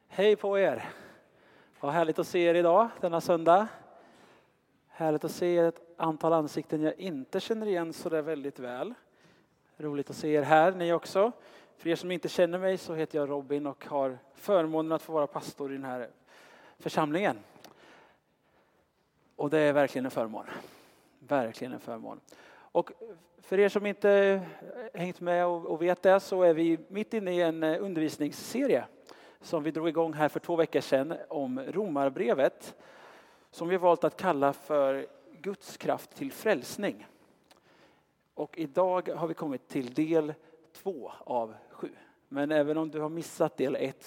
Hej på er! Vad härligt att se er idag, denna söndag. Härligt att se ett antal ansikten jag inte känner igen så där väldigt väl. Roligt att se er här, ni också. För er som inte känner mig så heter jag Robin och har förmånen att få vara pastor i den här församlingen. Och det är verkligen en förmån. Verkligen en förmån. Och för er som inte hängt med och vet det så är vi mitt inne i en undervisningsserie som vi drog igång här för 2 veckor sedan om Romarbrevet. Som vi valt att kalla för Guds kraft till frälsning. Och idag har vi kommit till del 2 av 7. Men även om du har missat del 1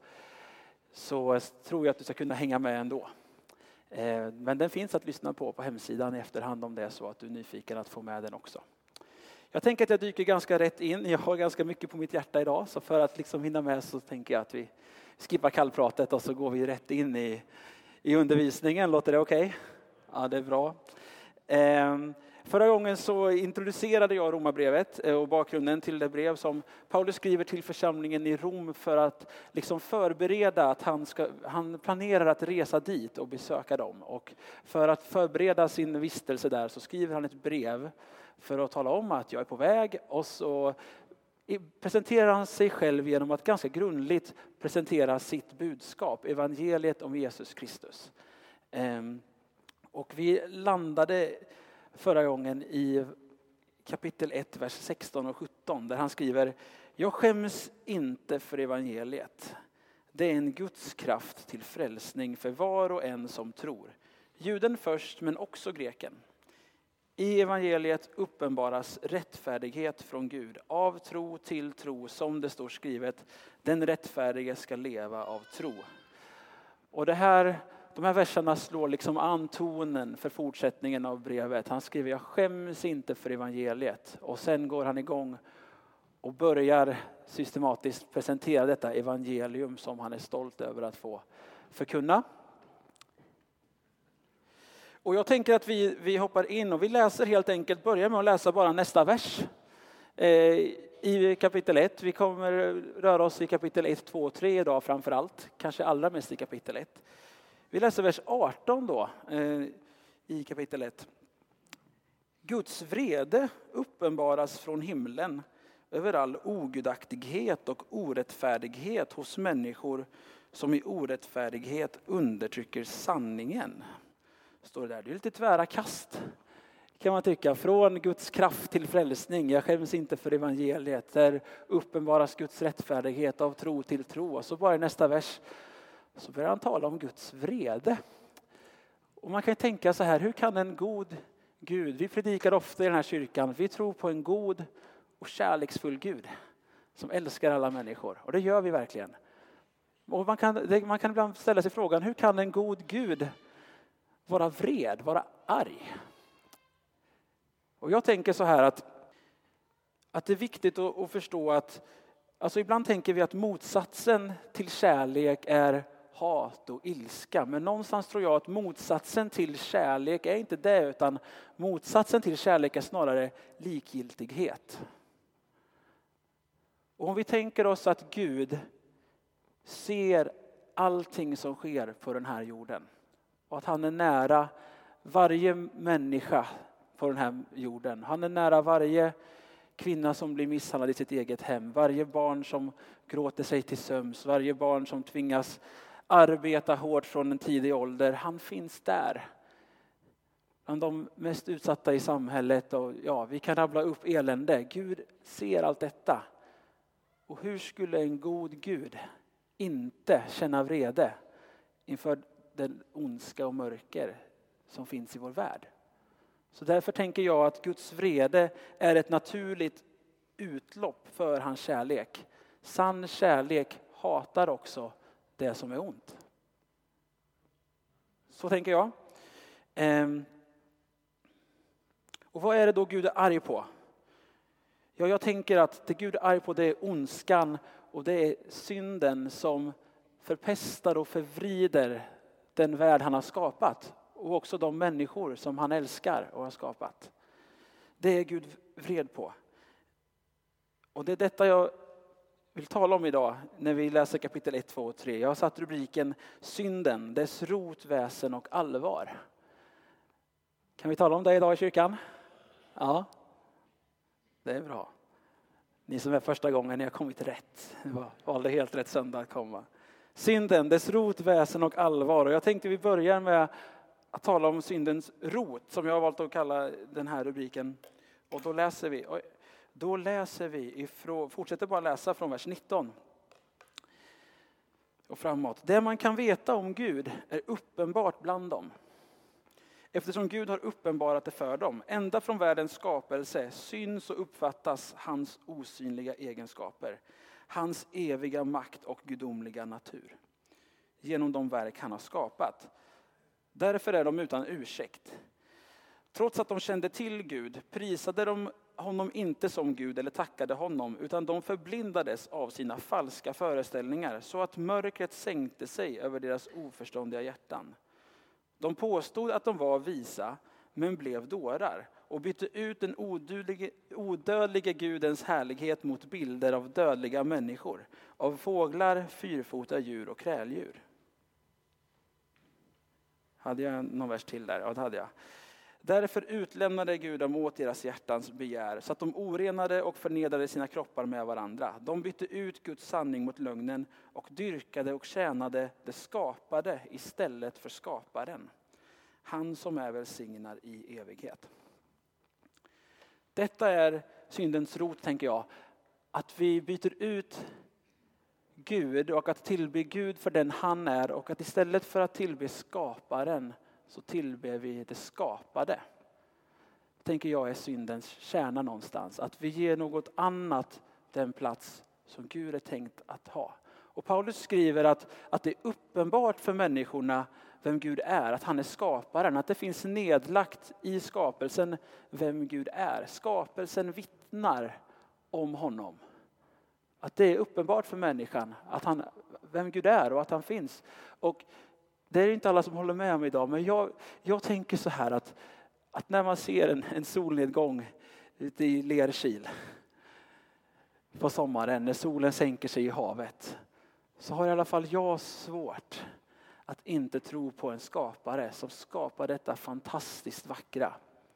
så tror jag att du ska kunna hänga med ändå. Men den finns att lyssna på hemsidan i efterhand om det är så att du är nyfiken att få med den också. Jag tänker att jag dyker ganska rätt in. Jag har ganska mycket på mitt hjärta idag. Så för att liksom hinna med så tänker jag att vi skippar kallpratet och så går vi rätt in i undervisningen. Låter det okej? Ja, det är bra. Förra gången så introducerade jag Romarbrevet och bakgrunden till det brev som Paulus skriver till församlingen i Rom för att liksom förbereda att han planerar att resa dit och besöka dem. Och för att förbereda sin vistelse där så skriver han ett brev för att tala om att jag är på väg, och så presenterar han sig själv genom att ganska grundligt presentera sitt budskap, evangeliet om Jesus Kristus. Och vi landade förra gången i kapitel 1, vers 16 och 17 där han skriver: jag skäms inte för evangeliet. Det är en Guds kraft till frälsning för var och en som tror. Juden först men också greken. I evangeliet uppenbaras rättfärdighet från Gud, av tro till tro, som det står skrivet, den rättfärdige ska leva av tro. Och de här verserna slår liksom an tonen för fortsättningen av brevet. Han skriver: jag skäms inte för evangeliet. Och sen går han igång och börjar systematiskt presentera detta evangelium som han är stolt över att få förkunna. Och jag tänker att vi hoppar in och vi läser helt enkelt, börjar med att läsa bara nästa vers i kapitel 1. Vi kommer röra oss i kapitel 1, 2 och 3 idag framför allt. Kanske allra mest i kapitel 1. Vi läser vers 18 då i kapitel 1. Guds vrede uppenbaras från himlen över all ogudaktighet och orättfärdighet hos människor som i orättfärdighet undertrycker sanningen. Står det där. Det är lite tvära kast kan man tycka. Från Guds kraft till frälsning. Jag skäms inte för evangeliet. Där uppenbaras Guds rättfärdighet av tro till tro. Och så bara i nästa vers så börjar han tala om Guds vrede. Och man kan ju tänka så här: hur kan en god Gud, vi predikar ofta i den här kyrkan, vi tror på en god och kärleksfull Gud som älskar alla människor. Och det gör vi verkligen. Och man kan ibland ställa sig frågan: hur kan en god Gud vara vred, vara arg? Och jag tänker så här att det är viktigt att förstå att alltså ibland tänker vi att motsatsen till kärlek är hat och ilska. Men någonstans tror jag att motsatsen till kärlek är inte det, utan motsatsen till kärlek är snarare likgiltighet. Och om vi tänker oss att Gud ser allting som sker på den här jorden. Och att han är nära varje människa på den här jorden. Han är nära varje kvinna som blir misshandlad i sitt eget hem. Varje barn som gråter sig till sömns. Varje barn som tvingas arbeta hårt från en tidig ålder. Han finns där. Bland de mest utsatta i samhället. Och ja, vi kan rabbla upp elände. Gud ser allt detta. Och hur skulle en god Gud inte känna vrede inför den ondska och mörker som finns i vår värld? Så därför tänker jag att Guds vrede är ett naturligt utlopp för hans kärlek. Sann kärlek hatar också det som är ont. Så tänker jag. Och vad är det då Gud är arg på? Ja, jag tänker att det Gud är arg på, det är ondskan och det är synden som förpestar och förvrider den värld han har skapat. Och också de människor som han älskar och har skapat. Det är Gud vred på. Och det är detta jag vill tala om idag när vi läser kapitel 1, 2 och 3. Jag har satt rubriken synden, dess rot, väsen och allvar. Kan vi tala om det idag i kyrkan? Ja, det är bra. Ni som är första gången, ni har kommit rätt. Ni valde helt rätt söndag att komma. Synden, dess rot, väsen och allvar. Och jag tänkte vi börjar med att tala om syndens rot, som jag har valt att kalla den här rubriken. Och då läser vi fortsätter bara läsa från vers 19 och framåt. Det man kan veta om Gud är uppenbart bland dem. Eftersom Gud har uppenbarat det för dem. Ända från världens skapelse syns och uppfattas hans osynliga egenskaper. Hans eviga makt och gudomliga natur. Genom de verk han har skapat. Därför är de utan ursäkt. Trots att de kände till Gud prisade de honom inte som Gud eller tackade honom, utan de förblindades av sina falska föreställningar så att mörkret sänkte sig över deras oförståndiga hjärtan. De påstod att de var visa, men blev dårar och bytte ut den odödliga Gudens härlighet mot bilder av dödliga människor, av fåglar, fyrfota djur och kräldjur. Hade jag någon vers till där? Ja, det hade jag. Därför utlämnade Gud dem åt deras hjärtans begär, så att de orenade och förnedrade sina kroppar med varandra. De bytte ut Guds sanning mot lögnen och dyrkade och tjänade det skapade istället för skaparen. Han som är välsignad i evighet. Detta är syndens rot, tänker jag. Att vi byter ut Gud och att tillbe Gud för den han är, och att istället för att tillbe skaparen så tillber vi det skapade. Tänker jag är syndens kärna någonstans. Att vi ger något annat den plats som Gud är tänkt att ha. Och Paulus skriver att det är uppenbart för människorna vem Gud är. Att han är skaparen. Att det finns nedlagt i skapelsen vem Gud är. Skapelsen vittnar om honom. Att det är uppenbart för människan vem Gud är och att han finns. Och det är inte alla som håller med om idag, men jag tänker så här att när man ser en solnedgång ute i Lerkil på sommaren, när solen sänker sig i havet, så har i alla fall jag svårt att inte tro på en skapare som skapar detta fantastiskt vackra.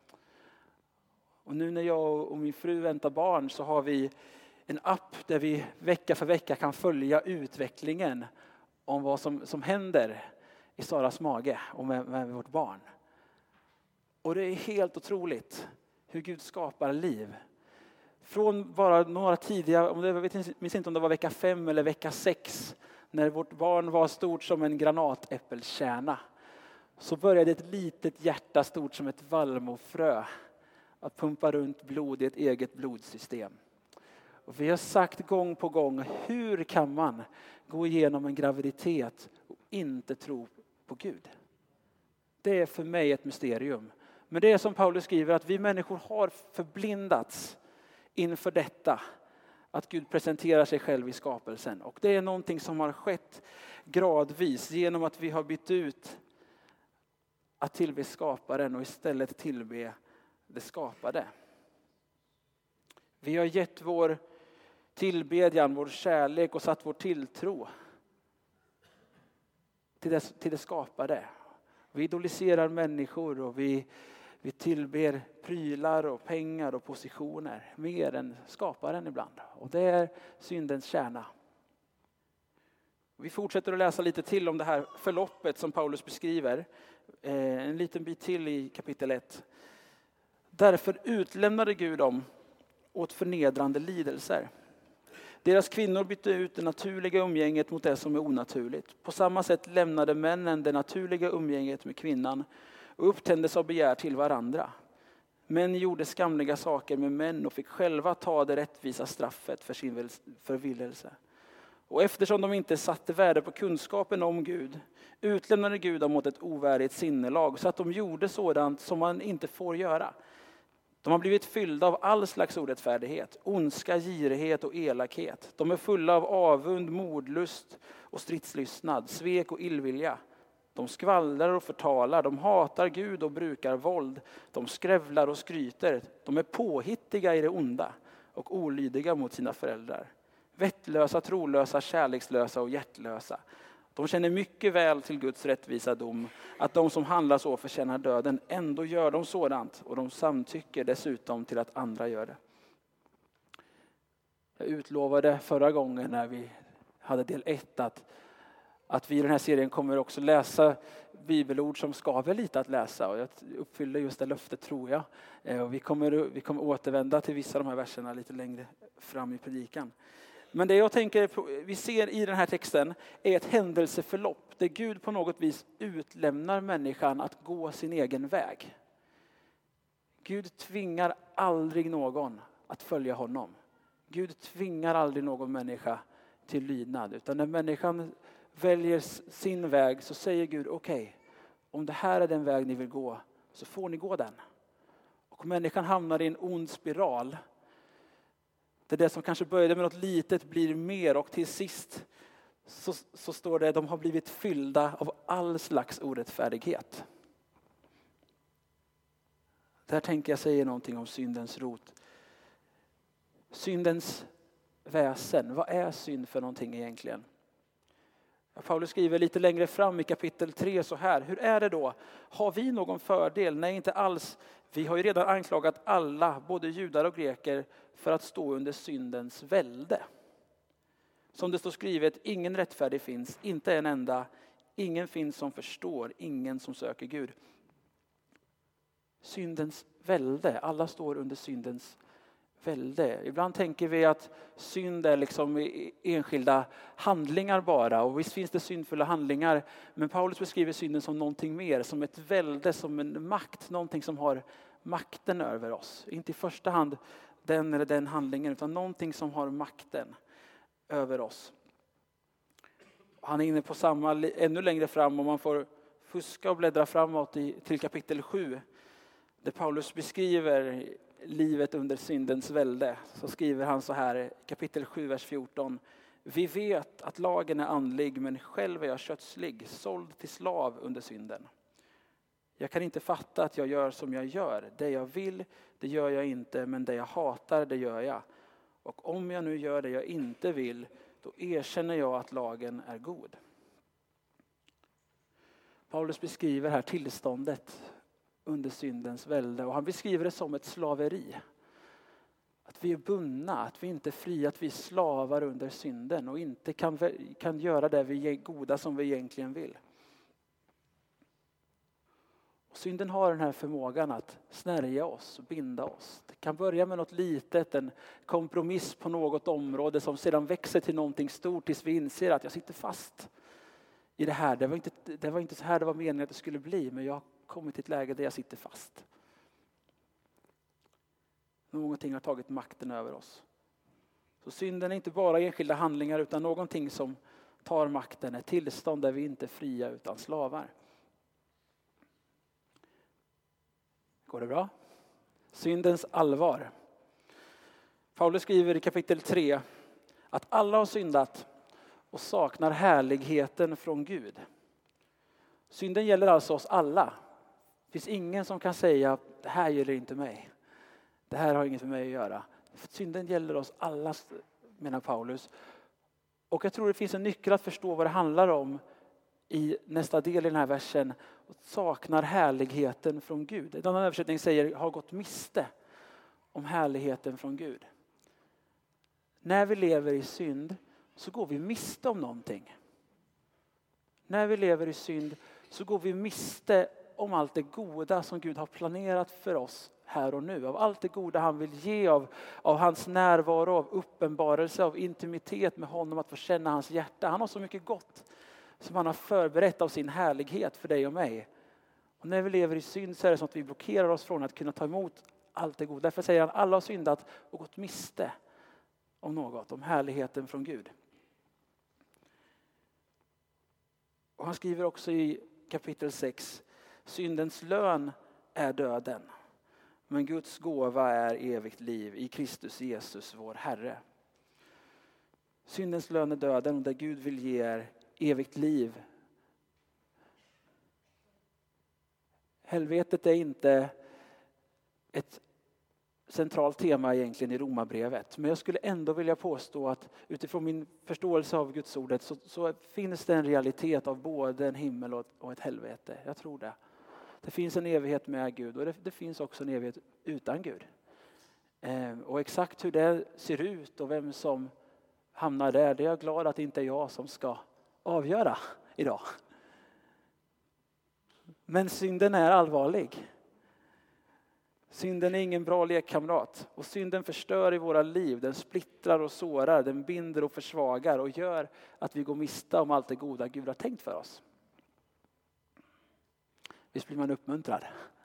Och nu när jag och min fru väntar barn så har vi en app där vi vecka för vecka kan följa utvecklingen om vad som händer i Saras mage och med vårt barn. Och det är helt otroligt hur Gud skapar liv. Från bara några tidiga, jag minns inte om det var vecka 5 eller vecka 6, när vårt barn var stort som en granatäppelkärna, så började ett litet hjärta stort som ett vallmofrö att pumpa runt blod i ett eget blodsystem. Och vi har sagt gång på gång, hur kan man gå igenom en graviditet och inte tro på Gud? Det är för mig ett mysterium. Men det är som Paulus skriver, att vi människor har förblindats inför detta. Att Gud presenterar sig själv i skapelsen. Och det är någonting som har skett gradvis genom att vi har bytt ut att tillbe skaparen och istället tillbe det skapade. Vi har gett vår tillbedjan, vår kärlek och satt vår tilltro till det skapade. Vi idoliserar människor och vi tillber prylar och pengar och positioner mer än skaparen ibland. Och det är syndens kärna. Vi fortsätter att läsa lite till om det här förloppet som Paulus beskriver. En liten bit till i kapitel 1. Därför utlämnade Gud dem åt förnedrande lidelser. Deras kvinnor bytte ut det naturliga umgänget mot det som är onaturligt. På samma sätt lämnade männen det naturliga umgänget med kvinnan och upptändes av begär till varandra. Män gjorde skamliga saker med män och fick själva ta det rättvisa straffet för sin förvillelse. Och eftersom de inte satte värde på kunskapen om Gud, utlämnade Gud dem mot ett ovärdigt sinnelag så att de gjorde sådant som man inte får göra. De har blivit fyllda av all slags orättfärdighet, ondska, girighet och elakhet. De är fulla av avund, mordlust och stridslystnad, svek och illvilja. De skvallrar och förtalar, de hatar Gud och brukar våld. De skrävlar och skryter, de är påhittiga i det onda och olydiga mot sina föräldrar. vettlösa, trolösa, kärlekslösa och hjärtlösa. De känner mycket väl till Guds rättvisa dom, att de som handlar så förtjänar döden. Ändå gör de sådant, och de samtycker dessutom till att andra gör det. Jag utlovade förra gången när vi hade del 1 att vi i den här serien kommer också läsa bibelord som skaver lite att läsa. Och jag uppfyller just det löftet, tror jag. Och vi kommer återvända till vissa av de här verserna lite längre fram i predikan. Men det jag tänker på, vi ser i den här texten är ett händelseförlopp där Gud på något vis utlämnar människan att gå sin egen väg. Gud tvingar aldrig någon att följa honom. Gud tvingar aldrig någon människa till lydnad. Utan när människan väljer sin väg så säger Gud okej, om det här är den väg ni vill gå så får ni gå den. Och människan hamnar i en ond spiral. Det som kanske började med något litet blir mer, och till sist så står det att de har blivit fyllda av all slags orättfärdighet. Där tänker jag säga någonting om syndens rot. Syndens väsen, vad är synd för någonting egentligen? Paulus skriver lite längre fram i kapitel 3 så här. Hur är det då? Har vi någon fördel? Nej, inte alls. Vi har ju redan anklagat alla, både judar och greker, för att stå under syndens välde. Som det står skrivet, ingen rättfärdig finns, inte en enda. Ingen finns som förstår, ingen som söker Gud. Syndens välde, alla står under syndens välde. Ibland tänker vi att synd är liksom enskilda handlingar bara. Och visst finns det syndfulla handlingar. Men Paulus beskriver synden som någonting mer. Som ett välde, som en makt. Någonting som har makten över oss. Inte i första hand den eller den handlingen. Utan någonting som har makten över oss. Han är inne på samma ännu längre fram. Och man får fuska och bläddra framåt till kapitel 7. Där Paulus beskriver livet under syndens välde. Så skriver han så här, kapitel 7, vers 14. Vi vet att lagen är andlig, men själv är jag kötslig, såld till slav under synden. Jag kan inte fatta att jag gör som jag gör. Det jag vill, det gör jag inte, men det jag hatar, det gör jag. Och om jag nu gör det jag inte vill, då erkänner jag att lagen är god. Paulus beskriver här tillståndet under syndens välde. Och han beskriver det som ett slaveri. Att vi är bundna, att vi inte är fria, att vi är slavar under synden. Och inte kan göra det vi är goda som vi egentligen vill. Och synden har den här förmågan att snärja oss och binda oss. Det kan börja med något litet, en kompromiss på något område som sedan växer till någonting stort tills vi inser att jag sitter fast i det här. Det var inte så här det var meningen att det skulle bli, men jag kommit till ett läge där jag sitter fast. Någonting har tagit makten över oss. Så synden är inte bara enskilda handlingar utan någonting som tar makten. Ett tillstånd där vi inte är fria utan slavar. Går det bra? Syndens allvar. Paulus skriver i kapitel 3 att alla har syndat och saknar härligheten från Gud. Synden gäller alltså oss alla. Det finns ingen som kan säga att det här gäller inte mig. Det här har inget med mig att göra. Synden gäller oss alla, menar Paulus. Och jag tror det finns en nyckel att förstå vad det handlar om i nästa del i den här versen. Saknar härligheten från Gud. En annan översättning säger har gått miste om härligheten från Gud. När vi lever i synd så går vi miste om någonting. När vi lever i synd så går vi miste om allt det goda som Gud har planerat för oss här och nu. Av allt det goda han vill ge, av hans närvaro, av uppenbarelse, av intimitet med honom, att få känna hans hjärta. Han har så mycket gott som han har förberett av sin härlighet för dig och mig. Och när vi lever i synd så är det som att vi blockerar oss från att kunna ta emot allt det goda. Därför säger han alla har syndat och gått miste om något, om härligheten från Gud. Och han skriver också i kapitel 6, syndens lön är döden. Men Guds gåva är evigt liv i Kristus Jesus vår Herre. Syndens lön är döden och det Gud vill ge är evigt liv. Helvetet är inte ett centralt tema egentligen i Romarbrevet. Men jag skulle ändå vilja påstå att utifrån min förståelse av Guds ordet så finns det en realitet av både en himmel och ett helvete. Jag tror det. Det finns en evighet med Gud och det finns också en evighet utan Gud. Och exakt hur det ser ut och vem som hamnar där, det är jag glad att det inte är jag som ska avgöra idag. Men synden är allvarlig. Synden är ingen bra lekkamrat. Och synden förstör i våra liv. Den splittrar och sårar. Den binder och försvagar. Och gör att vi går miste om allt det goda Gud har tänkt för oss. Visst blir man uppmuntrad.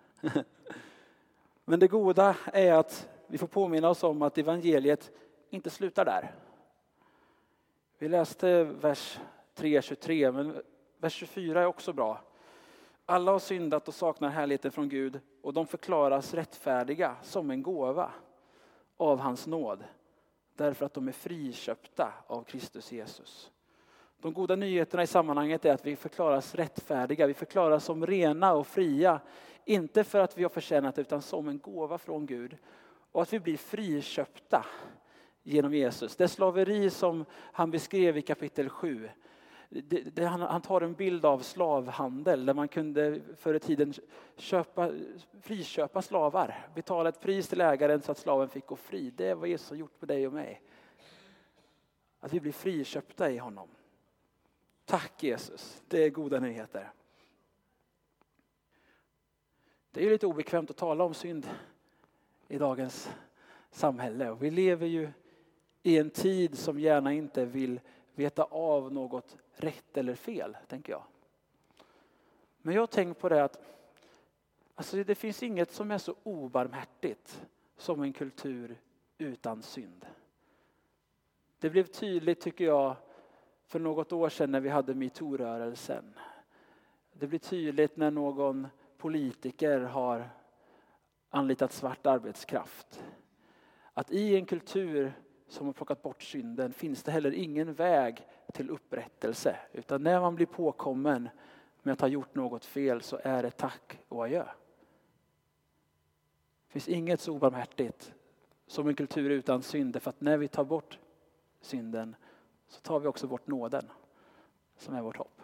Men det goda är att vi får påminna oss om att evangeliet inte slutar där. Vi läste vers 3:23. Men vers 24 är också bra. Alla har syndat och saknar härligheten från Gud och de förklaras rättfärdiga som en gåva av hans nåd. Därför att de är friköpta av Kristus Jesus. De goda nyheterna i sammanhanget är att vi förklaras rättfärdiga. Vi förklaras som rena och fria. Inte för att vi har förtjänat utan som en gåva från Gud. Och att vi blir friköpta genom Jesus. Det slaveri som han beskrev i kapitel 7. Han tar en bild av slavhandel där man kunde förr i tiden friköpa slavar. Betala ett pris till ägaren så att slaven fick gå fri. Det är vad Jesus har gjort med dig och mig. Att vi blir friköpta i honom. Tack Jesus, det är goda nyheter. Det är ju lite obekvämt att tala om synd i dagens samhälle. Och vi lever ju i en tid som gärna inte vill veta av något rätt eller fel, tänker jag. Men jag har tänkt på det att alltså det finns inget som är så obarmhärtigt som en kultur utan synd. Det blev tydligt tycker jag för något år sedan när vi hade MeToo-rörelsen. Det blir tydligt när någon politiker har anlitat svart arbetskraft. Att i en kultur som har plockat bort synden finns det heller ingen väg till upprättelse. Utan när man blir påkommen med att ha gjort något fel så är det tack och adjö. Det finns inget så obarmhärtigt som en kultur utan synd. För att när vi tar bort synden så tar vi också bort nåden som är vårt hopp.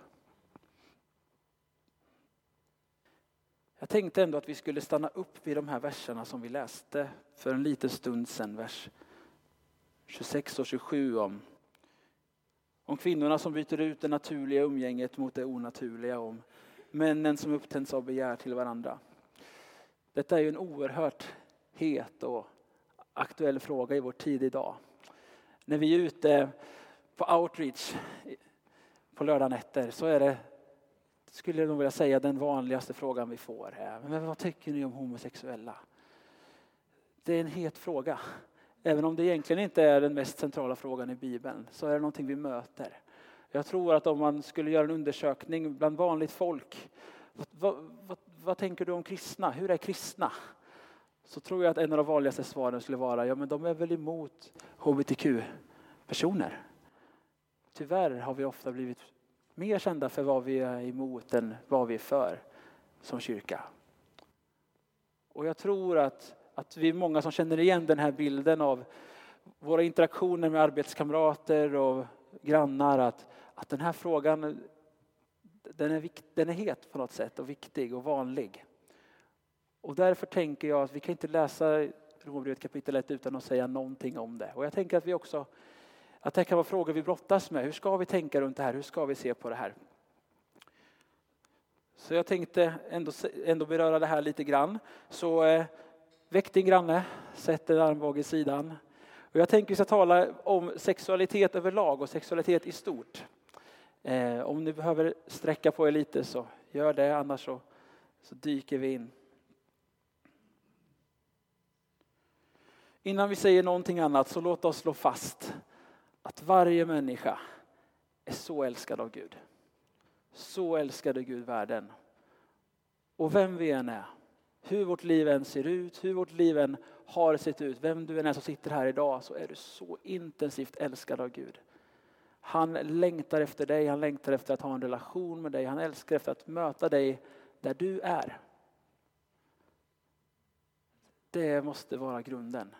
Jag tänkte ändå att vi skulle stanna upp vid de här verserna som vi läste för en liten stund sedan. Vers 26 och 27 om kvinnorna som byter ut det naturliga umgänget mot det onaturliga. Om männen som upptänds av begär till varandra. Detta är ju en oerhört het och aktuell fråga i vår tid idag. När vi är ute på outreach på lördagnätter så är det, skulle jag nog vilja säga, den vanligaste frågan vi får. Men vad tycker ni om homosexuella? Det är en het fråga. Även om det egentligen inte är den mest centrala frågan i Bibeln så är det någonting vi möter. Jag tror att om man skulle göra en undersökning bland vanligt folk. Vad tänker du om kristna? Hur är kristna? Så tror jag att en av de vanligaste svaren skulle vara ja men de är väl emot hbtq-personer. Tyvärr har vi ofta blivit mer kända för vad vi är emot än vad vi är för som kyrka. Och jag tror att vi är många som känner igen den här bilden av våra interaktioner med arbetskamrater och grannar. Att den här frågan den är het på något sätt och viktig och vanlig. Och därför tänker jag att vi kan inte läsa Romarbrevet kapitel 1 utan att säga någonting om det. Och jag tänker att vi också, att det kan vara frågor vi brottas med. Hur ska vi tänka runt det här? Hur ska vi se på det här? Så jag tänkte ändå beröra det här lite grann. Så väck din granne, sätt en armbåge i sidan. Och jag tänker att vi ska tala om sexualitet överlag och sexualitet i stort. Om ni behöver sträcka på er lite så gör det, annars så dyker vi in. Innan vi säger någonting annat så låt oss slå fast att varje människa är så älskad av Gud. Så älskade Gud världen. Och vem vi än är, hur vårt liv än ser ut, hur vårt liv än har sett ut, vem du än är som sitter här idag så är du så intensivt älskad av Gud. Han längtar efter dig, han längtar efter att ha en relation med dig, han älskar efter att möta dig där du är. Det måste vara grunden.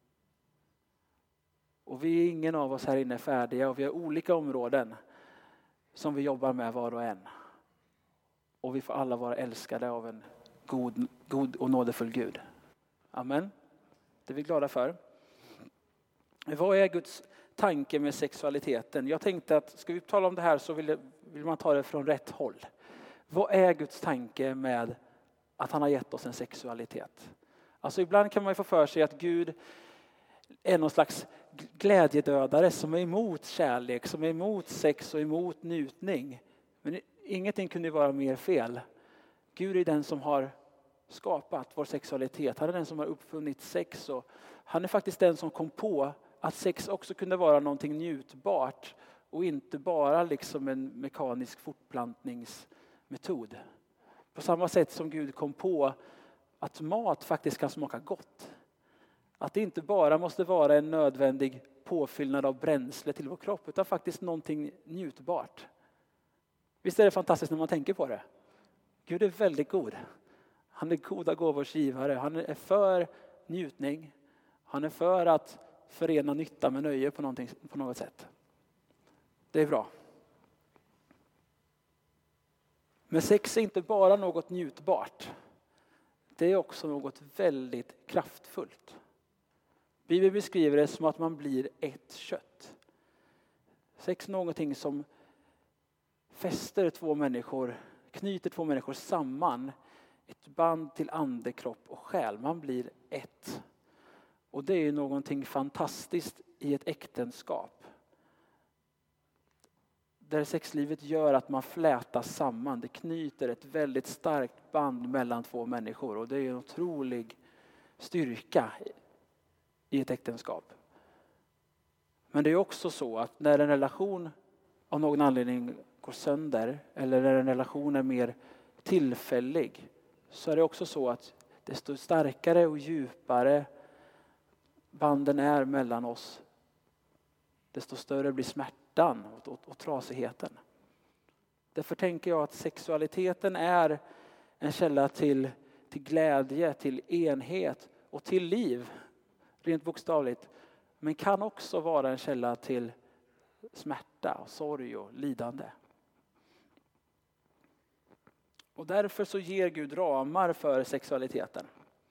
Och vi är ingen av oss här inne färdiga och vi har olika områden som vi jobbar med var och en. Och vi får alla vara älskade av en god och nådefull Gud. Amen. Det är vi glada för. Vad är Guds tanke med sexualiteten? Jag tänkte att ska vi tala om det här så vill man ta det från rätt håll. Vad är Guds tanke med att han har gett oss en sexualitet? Alltså ibland kan man ju få för sig att Gud är någon slags glädjedödare som är emot kärlek, som är emot sex och emot njutning. Men ingenting kunde vara mer fel. Gud är den som har skapat vår sexualitet. Han är den som har uppfunnit sex och han är faktiskt den som kom på att sex också kunde vara någonting njutbart och inte bara liksom en mekanisk fortplantningsmetod. På samma sätt som Gud kom på att mat faktiskt kan smaka gott. Att det inte bara måste vara en nödvändig påfyllnad av bränsle till vår kropp utan faktiskt någonting njutbart. Visst är det fantastiskt när man tänker på det? Gud är väldigt god. Han är goda gåvors givare. Han är för njutning. Han är för att förena nytta med nöje på något sätt. Det är bra. Men sex är inte bara något njutbart. Det är också något väldigt kraftfullt. Bibeln beskriver det som att man blir ett kött. Sex är någonting som fäster två människor, knyter två människor samman. Ett band till ande, kropp och själ. Man blir ett. Och det är någonting fantastiskt i ett äktenskap. Där sexlivet gör att man flätas samman. Det knyter ett väldigt starkt band mellan två människor. Och det är en otrolig styrka i ett äktenskap. Men det är också så att när en relation av någon anledning går sönder. Eller när en relation är mer tillfällig. Så är det också så att desto starkare och djupare banden är mellan oss, desto större blir smärtan och trasigheten. Därför tänker jag att sexualiteten är en källa till glädje, till enhet och till liv, rent bokstavligt. Men kan också vara en källa till smärta, sorg och lidande. Och därför så ger Gud ramar för sexualiteten.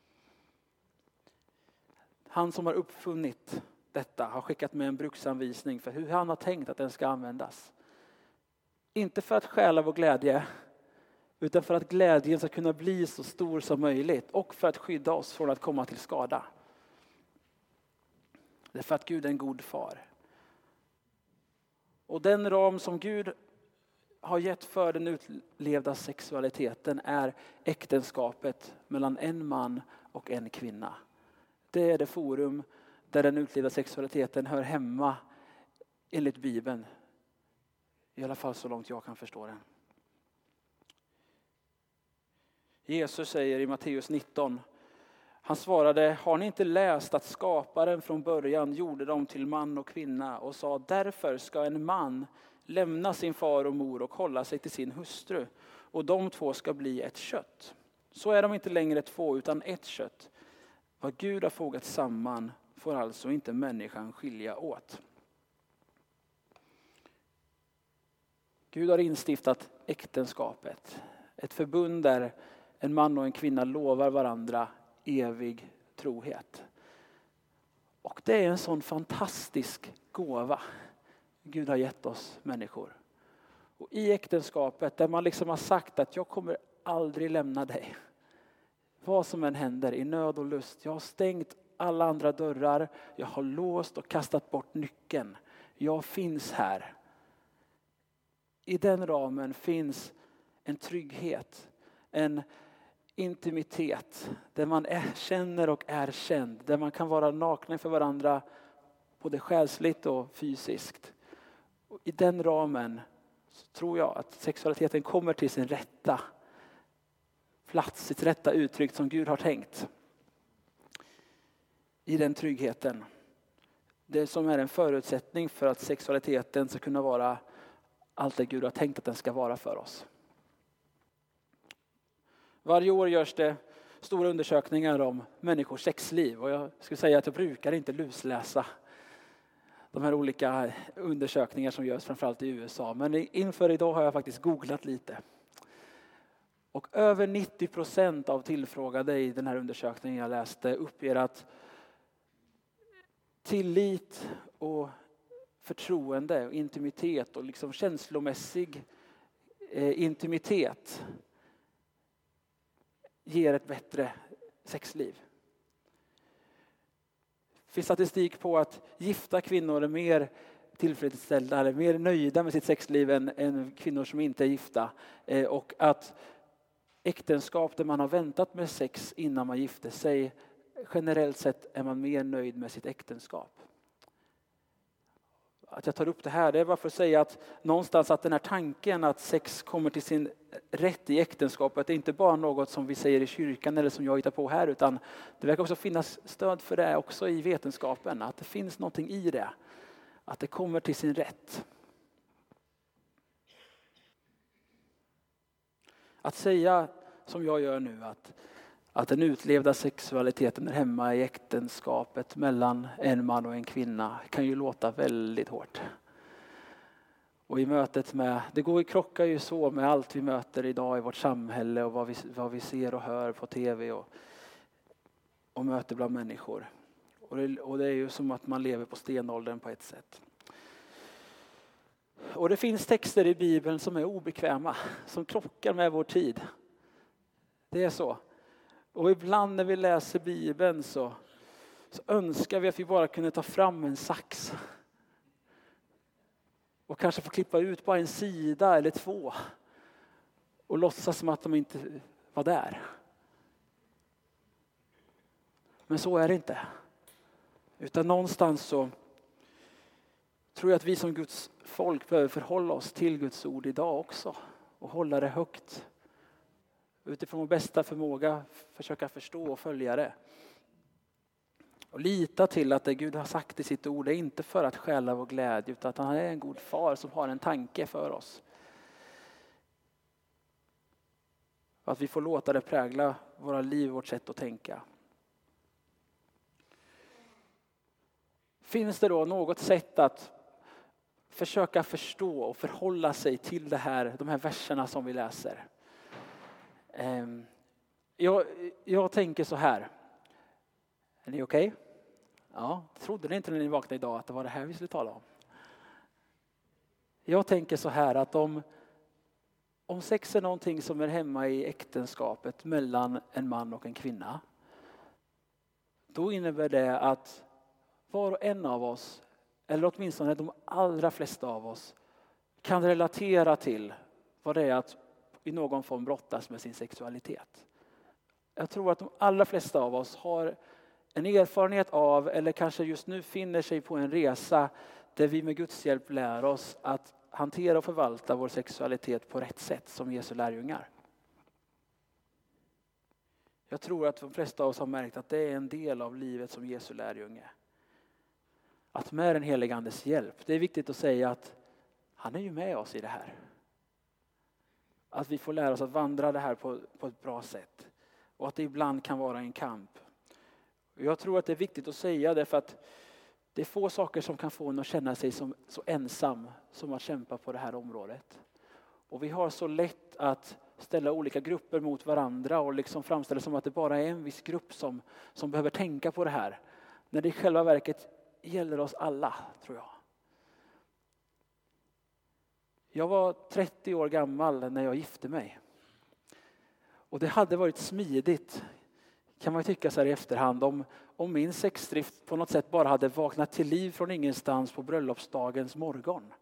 Han som har uppfunnit detta har skickat med en bruksanvisning för hur han har tänkt att den ska användas. Inte för att stjäla vår glädje, utan för att glädjen ska kunna bli så stor som möjligt och för att skydda oss från att komma till skada. Det är för att Gud är en god far. Och den ram som Gud har gett för den utlevda sexualiteten är äktenskapet mellan en man och en kvinna. Det är det forum där den utlevda sexualiteten hör hemma enligt Bibeln. I alla fall så långt jag kan förstå den. Jesus säger i Matteus 19. Han svarade, har ni inte läst att skaparen från början gjorde dem till man och kvinna och sa därför ska en man lämna sin far och mor och hålla sig till sin hustru och de två ska bli ett kött. Så är de inte längre två utan ett kött. Vad Gud har fogat samman får alltså inte människan skilja åt. Gud har instiftat äktenskapet. Ett förbund där en man och en kvinna lovar varandra evig trohet. Och det är en sån fantastisk gåva Gud har gett oss människor. Och i äktenskapet där man liksom har sagt att jag kommer aldrig lämna dig. Vad som än händer i nöd och lust. Jag har stängt alla andra dörrar. Jag har låst och kastat bort nyckeln. Jag finns här. I den ramen finns en trygghet. En intimitet. Där man känner och är känd. Där man kan vara nakna för varandra. Både själsligt och fysiskt. Och i den ramen så tror jag att sexualiteten kommer till sin rätta plats, sitt rätta uttryck som Gud har tänkt. I den tryggheten. Det som är en förutsättning för att sexualiteten ska kunna vara allt det Gud har tänkt att den ska vara för oss. Varje år görs det stora undersökningar om människors sexliv. Och jag skulle säga att jag brukar inte lusläsa de här olika undersökningar som görs framförallt i USA. Men inför idag har jag faktiskt googlat lite. Och över 90% av tillfrågade i den här undersökningen jag läste uppger att tillit och förtroende och intimitet och liksom känslomässig intimitet ger ett bättre sexliv. Det finns statistik på att gifta kvinnor är mer tillfredsställda eller mer nöjda med sitt sexliv än kvinnor som inte är gifta. Och att äktenskap där man har väntat med sex innan man gifter sig, generellt sett är man mer nöjd med sitt äktenskap. Att jag tar upp det här, det är bara för att säga att någonstans att den här tanken att sex kommer till sin rätt i äktenskapet är inte bara något som vi säger i kyrkan eller som jag hittar på här, utan det verkar också finnas stöd för det också i vetenskapen. Att det finns någonting i det, att det kommer till sin rätt. Att säga som jag gör nu att den utlevda sexualiteten är hemma i äktenskapet mellan en man och en kvinna kan ju låta väldigt hårt. Och i mötet med, krockar ju så med allt vi möter idag i vårt samhälle och vad vi ser och hör på tv och möter bland människor. Och det är ju som att man lever på stenåldern på ett sätt. Och det finns texter i Bibeln som är obekväma, som krockar med vår tid. Det är så. Och ibland när vi läser Bibeln så önskar vi att vi bara kunde ta fram en sax. Och kanske få klippa ut bara en sida eller två. Och låtsas som att de inte var där. Men så är det inte. Utan någonstans så tror jag att vi som Guds folk behöver förhålla oss till Guds ord idag också. Och hålla det högt. Utifrån vår bästa förmåga försöka förstå och följa det. Och lita till att det Gud har sagt i sitt ord är inte för att stjäla vår glädje, utan att han är en god far som har en tanke för oss. Att vi får låta det prägla våra liv, vårt sätt att tänka. Finns det då något sätt att försöka förstå och förhålla sig till de här verserna som vi läser? Jag tänker så här. Är ni okej? Ja, trodde ni inte när ni vaknade idag att det var det här vi skulle tala om? Jag tänker så här att om sex är någonting som är hemma i äktenskapet mellan en man och en kvinna, då innebär det att var och en av oss, eller åtminstone de allra flesta av oss, kan relatera till vad det är att i någon form brottas med sin sexualitet. Jag tror att de allra flesta av oss har en erfarenhet av, eller kanske just nu finner sig på en resa där vi med Guds hjälp lär oss att hantera och förvalta vår sexualitet på rätt sätt som Jesu lärjungar. Jag tror att de flesta av oss har märkt att det är en del av livet som Jesu lärjunge. Att med den helige Andes hjälp, det är viktigt att säga att han är ju med oss i det här. Att vi får lära oss att vandra det här på ett bra sätt. Och att det ibland kan vara en kamp. Och jag tror att det är viktigt att säga det, för att det är få saker som kan få en att känna sig som så ensam som att kämpa på det här området. Och vi har så lätt att ställa olika grupper mot varandra och liksom framställa som att det bara är en viss grupp som behöver tänka på det här. När det i själva verket gäller oss alla, tror jag. Jag var 30 år gammal när jag gifte mig. Och det hade varit smidigt, kan man tycka så här i efterhand, om min sexdrift på något sätt bara hade vaknat till liv från ingenstans på bröllopsdagens morgon.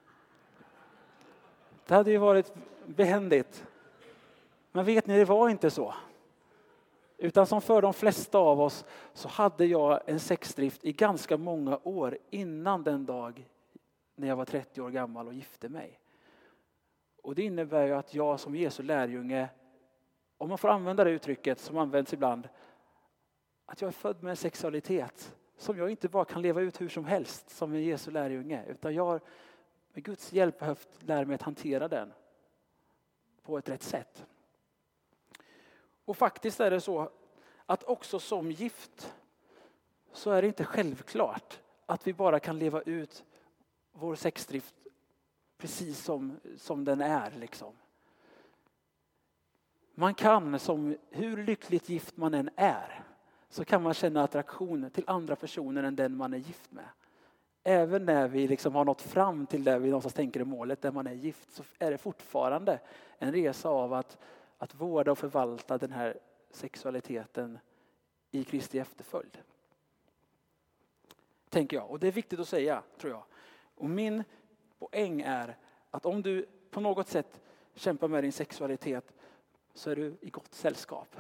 Det hade ju varit behändigt. Men vet ni, det var inte så. Utan som för de flesta av oss så hade jag en sexdrift i ganska många år innan den dag när jag var 30 år gammal och gifte mig. Och det innebär ju att jag som Jesu lärjunge, om man får använda det uttrycket som används ibland, att jag är född med en sexualitet som jag inte bara kan leva ut hur som helst som en Jesu lärjunge, utan jag har med Guds hjälp behövt lära mig att hantera den på ett rätt sätt. Och faktiskt är det så att också som gift så är det inte självklart att vi bara kan leva ut vår sexdrift precis som den är liksom. Man kan, som hur lyckligt gift man än är, så kan man känna attraktion till andra personer än den man är gift med. Även när vi liksom har nått fram till det vi någonstans tänker är målet, där man är gift, så är det fortfarande en resa av att vårda och förvalta den här sexualiteten i Kristi efterföljd. Tänker jag. Och det är viktigt att säga, tror jag. Och min poäng är att om du på något sätt kämpar med din sexualitet, så är du i gott sällskap.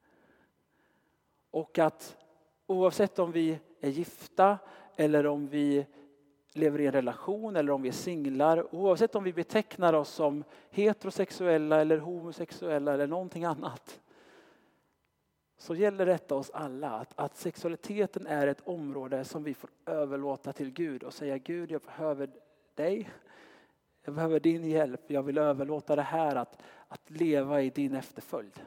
Och att oavsett om vi är gifta eller om vi lever i en relation eller om vi är singlar, oavsett om vi betecknar oss som heterosexuella eller homosexuella eller någonting annat, så gäller detta oss alla. Att sexualiteten är ett område som vi får överlåta till Gud och säga: Gud, jag behöver dig. Jag behöver din hjälp. Jag vill överlåta det här att leva i din efterföljd.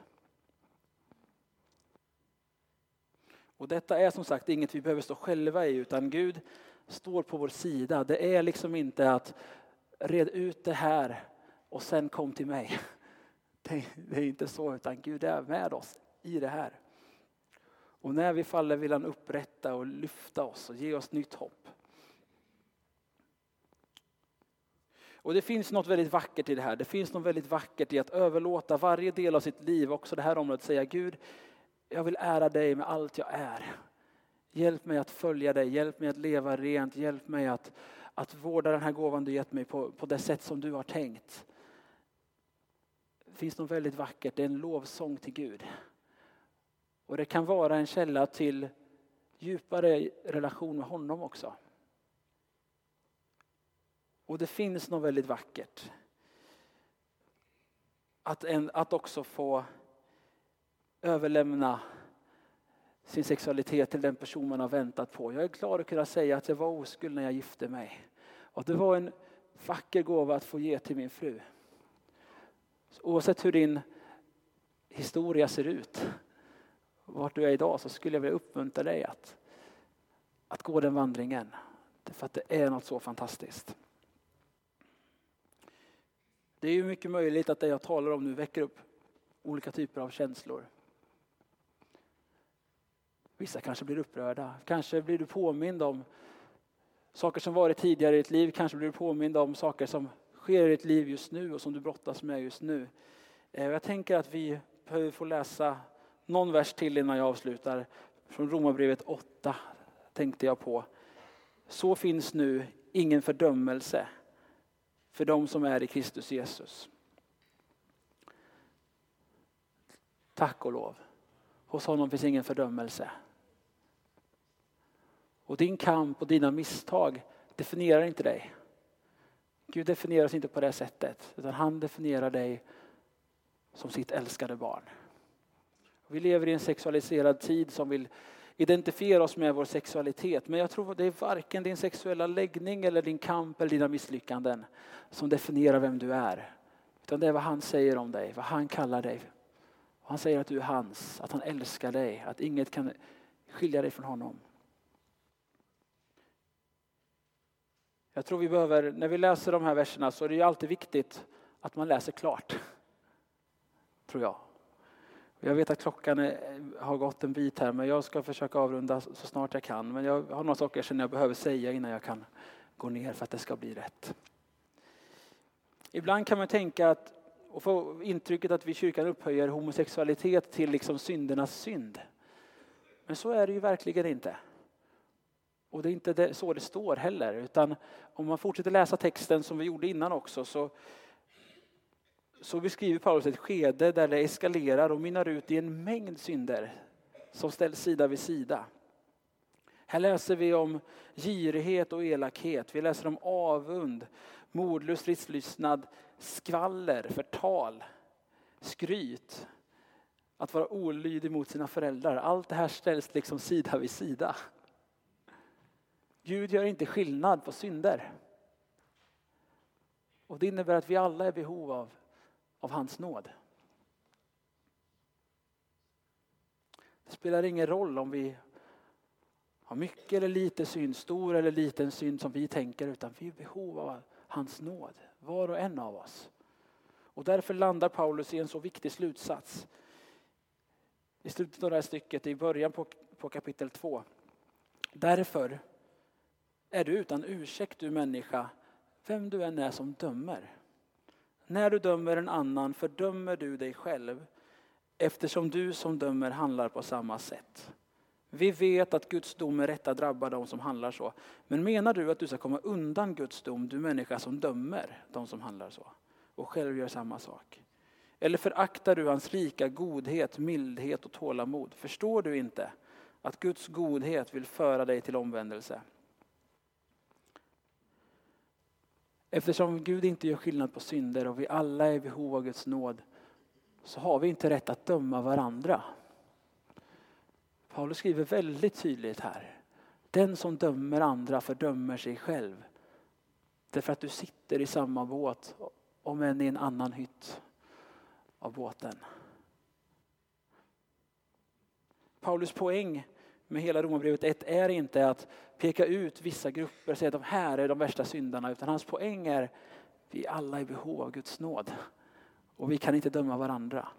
Och detta är som sagt inget vi behöver stå själva i, utan Gud står på vår sida. Det är liksom inte att red ut det här och sen kom till mig. Det är inte så, utan Gud är med oss i det här. Och när vi faller vill han upprätta och lyfta oss och ge oss nytt hopp. Och det finns något väldigt vackert i det här. Det finns något väldigt vackert i att överlåta varje del av sitt liv, också det här området, säga: Gud, jag vill ära dig med allt jag är. Hjälp mig att följa dig, hjälp mig att leva rent, hjälp mig att vårda den här gåvan du gett mig på det sätt som du har tänkt. Det finns något väldigt vackert, det är en lovsång till Gud. Och det kan vara en källa till djupare relation med honom också. Och det finns något väldigt vackert. Att också få överlämna sin sexualitet till den person man har väntat på. Jag är glad att kunna säga att jag var oskuld när jag gifte mig. Och det var en vacker gåva att få ge till min fru. Så oavsett hur din historia ser ut, vart du är idag, så skulle jag vilja uppmuntra dig att gå den vandringen. För att det är något så fantastiskt. Det är ju mycket möjligt att det jag talar om nu väcker upp olika typer av känslor. Vissa kanske blir upprörda. Kanske blir du påmind om saker som varit tidigare i ditt liv. Kanske blir du påmind om saker som sker i ditt liv just nu och som du brottas med just nu. Jag tänker att vi behöver få läsa någon vers till innan jag avslutar. Från Romarbrevet 8 tänkte jag på. Så finns nu ingen fördömelse för de som är i Kristus Jesus. Tack och lov. Hos honom finns ingen fördömelse. Och din kamp och dina misstag definierar inte dig. Gud definieras inte på det sättet, utan han definierar dig som sitt älskade barn. Vi lever i en sexualiserad tid som vill identifiera oss med vår sexualitet. Men jag tror att det är varken din sexuella läggning eller din kamp eller dina misslyckanden som definierar vem du är. Utan det är vad han säger om dig, vad han kallar dig. Han säger att du är hans, att han älskar dig, att inget kan skilja dig från honom. Jag tror vi behöver, när vi läser de här verserna, så är det ju alltid viktigt att man läser klart. Tror jag. Jag vet att klockan har gått en bit här, men jag ska försöka avrunda så snart jag kan. Men jag har några saker jag känner jag behöver säga innan jag kan gå ner för att det ska bli rätt. Ibland kan man tänka och få intrycket att vi i kyrkan upphöjer homosexualitet till liksom syndernas synd. Men så är det ju verkligen inte. Och det är inte så det står heller. Utan om man fortsätter läsa texten som vi gjorde innan också, så beskriver Paulus ett skede där det eskalerar och minnar ut i en mängd synder som ställs sida vid sida. Här läser vi om girighet och elakhet. Vi läser om avund, mordlust, stridslystnad, skvaller, förtal, skryt. Att vara olydig mot sina föräldrar. Allt det här ställs liksom sida vid sida. Gud gör inte skillnad på synder. Och det innebär att vi alla är i behov av hans nåd. Det spelar ingen roll om vi har mycket eller lite synd, stor eller liten synd som vi tänker, utan vi är i behov av hans nåd, var och en av oss. Och därför landar Paulus i en så viktig slutsats. I slutet av det här stycket, i början på kapitel 2. Därför är du utan ursäkt, du människa, vem du än är som dömer. När du dömer en annan fördömer du dig själv, eftersom du som dömer handlar på samma sätt. Vi vet att Guds dom är rätta drabbar de som handlar så. Men menar du att du ska komma undan Guds dom, du människa som dömer de som handlar så, och själv gör samma sak? Eller föraktar du hans rika godhet, mildhet och tålamod? Förstår du inte att Guds godhet vill föra dig till omvändelse? Eftersom Gud inte gör skillnad på synder och vi alla är i behov av Guds nåd, så har vi inte rätt att döma varandra. Paulus skriver väldigt tydligt här. Den som dömer andra fördömer sig själv. Därför att du sitter i samma båt, om än i en annan hytt av båten. Paulus poäng med hela Romarbrevet 1 är inte att peka ut vissa grupper och säga att de här är de värsta syndarna. Utan hans poäng är att vi alla är i behov av Guds nåd. Och vi kan inte döma varandra.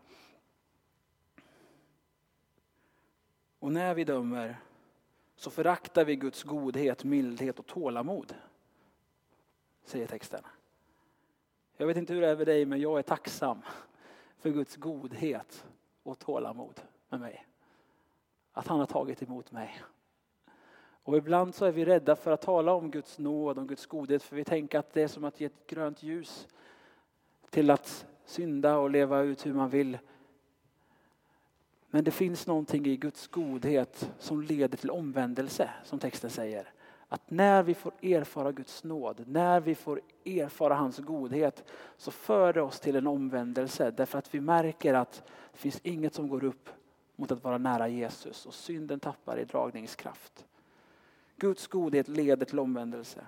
Och när vi dömer så föraktar vi Guds godhet, mildhet och tålamod. Säger texten. Jag vet inte hur det är med dig, men jag är tacksam för Guds godhet och tålamod med mig. Att han har tagit emot mig. Och ibland så är vi rädda för att tala om Guds nåd, om Guds godhet. För vi tänker att det är som att ge ett grönt ljus till att synda och leva ut hur man vill. Men det finns någonting i Guds godhet som leder till omvändelse, som texten säger. Att när vi får erfara Guds nåd, när vi får erfara hans godhet, så för det oss till en omvändelse. Därför att vi märker att det finns inget som går upp mot att vara nära Jesus. Och synden tappar i dragningskraft. Guds godhet leder till omvändelse.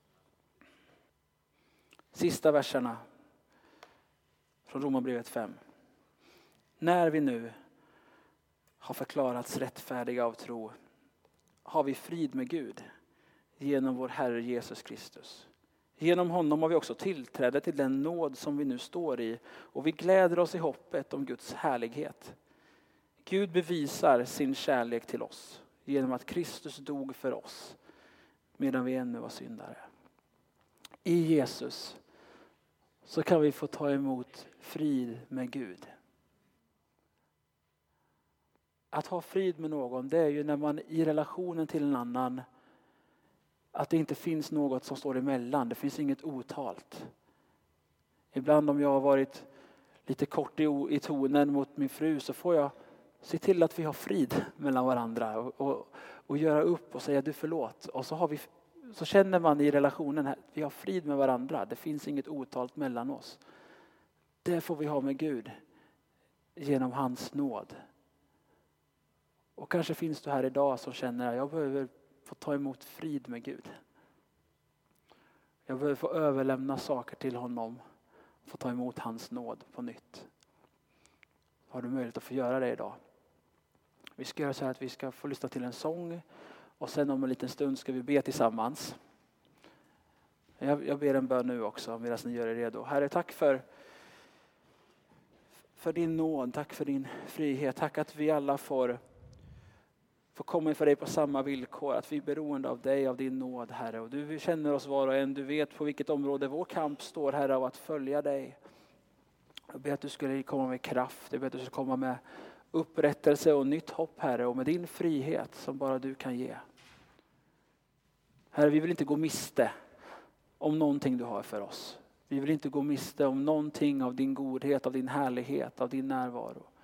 Sista verserna från Romarbrevet 5. När vi nu har förklarats rättfärdiga av tro, har vi frid med Gud genom vår Herre Jesus Kristus. Genom honom har vi också tillträde till den nåd som vi nu står i, och vi gläder oss i hoppet om Guds härlighet. Gud bevisar sin kärlek till oss genom att Kristus dog för oss medan vi ännu var syndare. I Jesus så kan vi få ta emot frid med Gud. Att ha frid med någon, det är ju när man i relationen till en annan, att det inte finns något som står emellan. Det finns inget otalt. Ibland om jag har varit lite kort i tonen mot min fru, så får jag se till att vi har frid mellan varandra och göra upp och säga du förlåt. Och så känner man i relationen här, vi har frid med varandra. Det finns inget otalt mellan oss. Det får vi ha med Gud genom hans nåd. Och kanske finns du här idag som känner att jag behöver få ta emot frid med Gud. Jag behöver få överlämna saker till honom. Få ta emot hans nåd på nytt. Har du möjlighet att få göra det idag? Vi ska göra så här att vi ska få lyssna till en sång. Och sen om en liten stund ska vi be tillsammans. Jag ber en bön nu också medan ni gör er redo. Herre, tack för din nåd. Tack för din frihet. Tack att vi alla får komma inför dig på samma villkor. Att vi är beroende av dig, av din nåd, Herre. Och du känner oss var och en. Du vet på vilket område vår kamp står, Herre, av att följa dig. Jag ber att du skulle komma med kraft. Jag ber att du skulle komma med upprättelse och nytt hopp, Herre. Och med din frihet som bara du kan ge. Herre, vi vill inte gå miste om någonting du har för oss. Vi vill inte gå miste om någonting av din godhet, av din härlighet, av din närvaro.